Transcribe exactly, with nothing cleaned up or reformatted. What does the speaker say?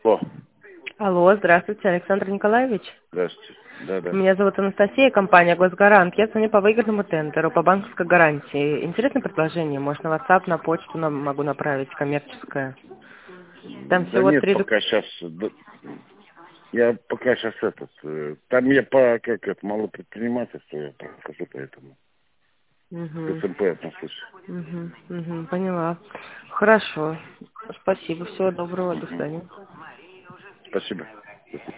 Алло. Алло, здравствуйте, Александр Николаевич. Здравствуйте. Да, да. Меня зовут Анастасия, компания «Госгарант». Я звоню по выгодному тендеру, по банковской гарантии. Интересное предложение? Может, на WhatsApp, на почту нам могу направить, коммерческое. Там Да всего нет, три... док- пока сейчас... Я пока сейчас этот... э, Там я по, как это, малое предпринимательство, я прохожу, поэтому к Мгм. СМП отношусь. Мгм. Мгм. Поняла. Хорошо. Спасибо. Всего доброго. До Мгм. свидания. Спасибо.